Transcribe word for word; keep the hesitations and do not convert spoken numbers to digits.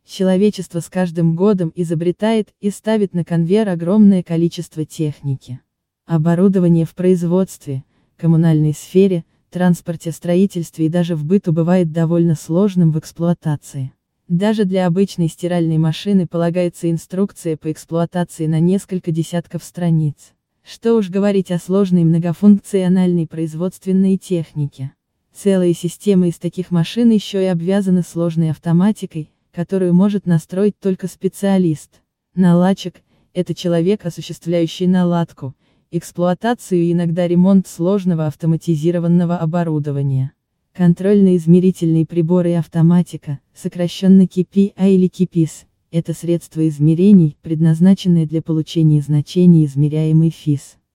Человечество с каждым годом изобретает и ставит на конвейер огромное количество техники. Оборудование в производстве, коммунальной сфере, транспорте, строительстве и даже в быту бывает довольно сложным в эксплуатации. Даже для обычной стиральной машины полагается инструкция по эксплуатации на несколько десятков страниц. Что уж говорить о сложной многофункциональной производственной технике. Целые системы из таких машин еще и обвязаны сложной автоматикой, которую может настроить только специалист. Наладчик – это человек, осуществляющий наладку, эксплуатацию и иногда ремонт сложного автоматизированного оборудования. Контрольно-измерительные приборы и автоматика, сокращенно кей пи ай или кей пи эс, это средства измерений, предназначенные для получения значений измеряемой эф и эс.